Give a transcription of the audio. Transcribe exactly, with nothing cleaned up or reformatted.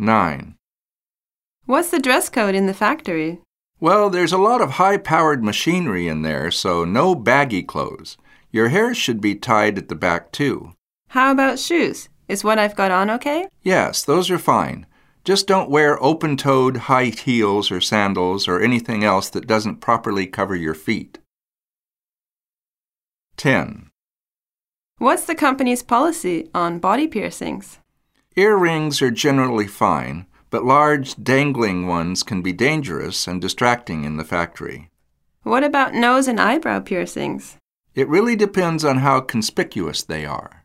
nine. What's the dress code in the factory? Well, there's a lot of high-powered machinery in there, so no baggy clothes. Your hair should be tied at the back, too. How about shoes? Is what I've got on okay? Yes, those are fine. Just don't wear open-toed high heels or sandals or anything else that doesn't properly cover your feet. ten. What's the company's policy on body piercings? Earrings are generally fine, but large, dangling ones can be dangerous and distracting in the factory. What about nose and eyebrow piercings? It really depends on how conspicuous they are.